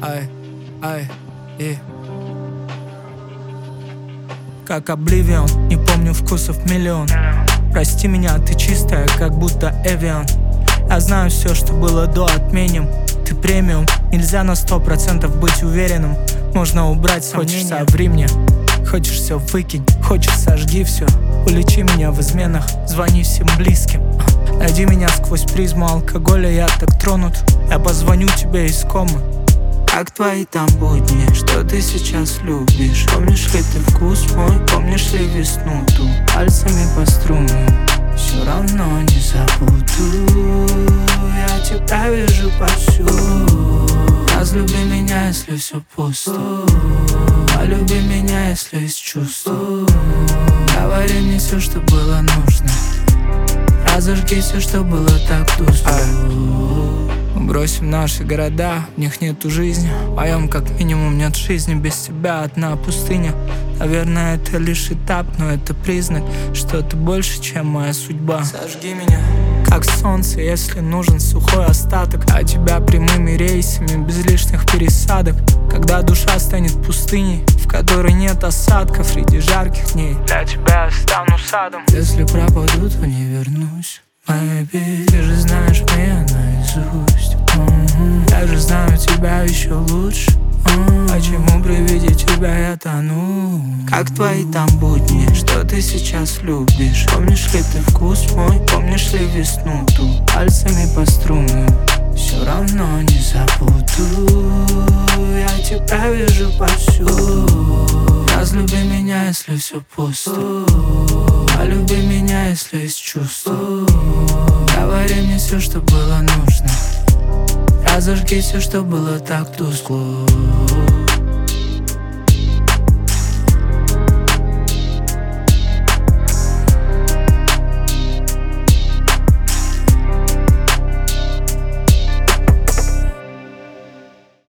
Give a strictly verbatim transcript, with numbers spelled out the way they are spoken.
ай, ай, и как Обливион, не помню вкусов миллион. Прости меня, ты чистая, как будто Эвиан. Я знаю все, что было до, отменим. Ты премиум, нельзя на сто процентов быть уверенным. Можно убрать сомнения. Хочешь, соври мне. Хочешь, все выкинь. Хочешь, сожги все. Улечи меня в изменах. Звони всем близким. Найди меня сквозь призму алкоголя. Я так тронут. Я позвоню тебе из комы. Как твои там будни, что ты сейчас любишь? Помнишь ли ты вкус мой? Помнишь ли весну ту? Пальцами по струнам все равно не забуду. Я тебя вижу повсюду. Разлюби меня, если все пусто. Полюби меня, если есть чувства. Говори мне все, что было нужно. Разожги все, что было так тускло. Мы бросим наши города, в них нету жизни. В моем как минимум нет жизни без тебя, одна пустыня. Наверное, это лишь этап, но это признак, что ты больше, чем моя судьба. Сожги меня, как солнце, если нужен сухой остаток. А тебя прямыми рейсами, без лишних пересадок. Когда душа станет пустыней, в которой нет осадков среди жарких дней, для тебя я стану садом. Если пропаду, то не вернусь. Baby, ты же знаешь меня наизусть. mm-hmm. Я же знаю тебя еще лучше. mm-hmm. Почему при виде тебя я тону? Как твои там будни, что ты сейчас любишь? Помнишь ли ты вкус мой? Помнишь ли весну ту? Пальцами по струнам все равно не забуду. Я тебя вижу повсюду. Разлюби меня, если все пусто. Полюби меня, если есть чувства. Говори мне все, что было нужно. Разожги все, что было так тускло.